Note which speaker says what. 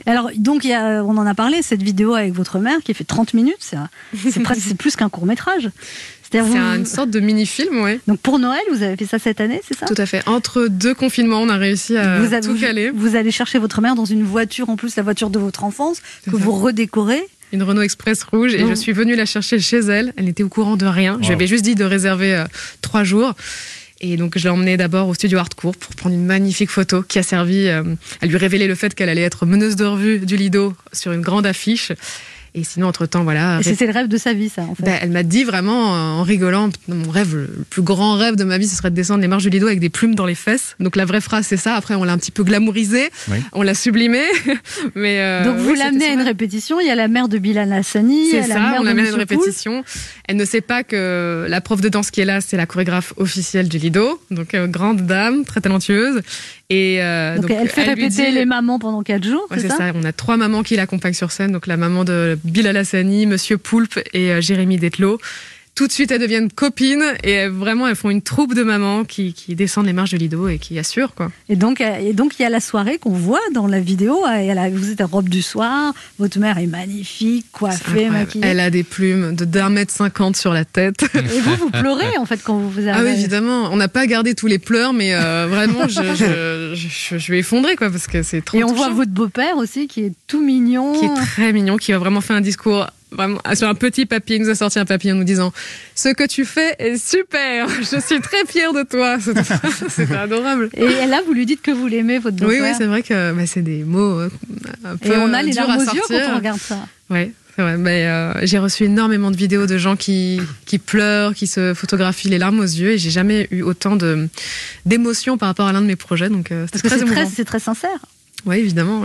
Speaker 1: Alors, donc, on en a parlé, cette vidéo avec votre mère qui fait 30 minutes, c'est plus qu'un court-métrage.
Speaker 2: C'est une sorte de mini-film, ouais.
Speaker 1: Donc pour Noël, vous avez fait ça cette année, c'est ça ?
Speaker 2: Tout à fait. Entre 2 confinements, on a réussi à tout caler.
Speaker 1: Vous allez chercher votre mère dans une voiture, en plus la voiture de votre enfance, que vous redécorez.
Speaker 2: Une Renault Express rouge, et je suis venue la chercher chez elle. Elle n'était au courant de rien. Wow. Je lui avais juste dit de réserver 3 jours. Et donc je l'ai emmenée d'abord au studio Hartcourt pour prendre une magnifique photo qui a servi à lui révéler le fait qu'elle allait être meneuse de revue du Lido sur une grande affiche. Et sinon, entre-temps, voilà.
Speaker 1: Et c'était le rêve de sa vie, ça, en fait.
Speaker 2: Elle m'a dit vraiment, en rigolant, mon rêve, le plus grand rêve de ma vie, ce serait de descendre les marches du Lido avec des plumes dans les fesses. Donc la vraie phrase, c'est ça. Après, on l'a un petit peu glamourisé, on l'a sublimé. Mais
Speaker 1: donc vous l'amenez à une répétition. Il y a la mère de Bilal Hassani.
Speaker 2: C'est ça, on l'amène à une répétition. Elle ne sait pas que la prof de danse qui est là, c'est la chorégraphe officielle du Lido. Donc grande dame, très talentueuse. Et
Speaker 1: donc elle fait répéter les mamans pendant 4 jours,
Speaker 2: c'est ça. On a 3 mamans qui l'accompagnent sur scène. Donc la maman de Bilal Hassani, Monsieur Poulpe et Jérémy Dethelot. Tout de suite, elles deviennent copines et vraiment, elles font une troupe de mamans qui descendent les marches de Lido et qui assurent, quoi.
Speaker 1: Et donc, il y a la soirée qu'on voit dans la vidéo. Vous êtes en robe du soir, votre mère est magnifique, coiffée, maquillée.
Speaker 2: Elle a des plumes de d'1,50 m sur la tête.
Speaker 1: Et vous pleurez, en fait, quand vous arrivez.
Speaker 2: Ah oui, évidemment. On n'a pas gardé tous les pleurs, mais vraiment, je vais effondrer, quoi, parce que c'est trop touchant.
Speaker 1: Et on voit votre beau-père aussi, qui est tout mignon.
Speaker 2: Qui est très mignon, qui a vraiment fait un discours... Vraiment, sur un petit papier, il nous a sorti un papier en nous disant « Ce que tu fais est super, je suis très fière de toi ». C'était adorable.
Speaker 1: Et là, vous lui dites que vous l'aimez, votre beau-père.
Speaker 2: Oui, c'est vrai que c'est des mots un peu
Speaker 1: et on a les
Speaker 2: durs
Speaker 1: larmes
Speaker 2: à
Speaker 1: aux yeux
Speaker 2: sortir
Speaker 1: quand on regarde ça.
Speaker 2: Oui, c'est vrai. Mais, j'ai reçu énormément de vidéos de gens qui pleurent, qui se photographient les larmes aux yeux, et j'ai jamais eu autant d'émotions par rapport à l'un de mes projets. Donc,
Speaker 1: parce que c'est très sincère.
Speaker 2: Oui, évidemment.